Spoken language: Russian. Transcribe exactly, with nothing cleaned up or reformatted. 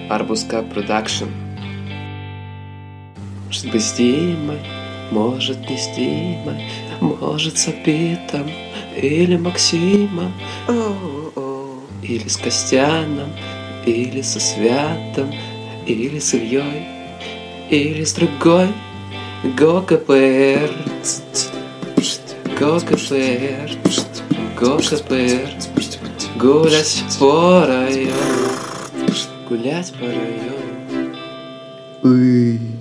Арбузка Продакшн. Может быть с Димой, может не с Димой, может с Апитом или Максимом, или с Костяном, или со Святом, или с Ильей, или с другой. Го КПР, го КПР, го КПР, гулять по району, гулять по району. Ой.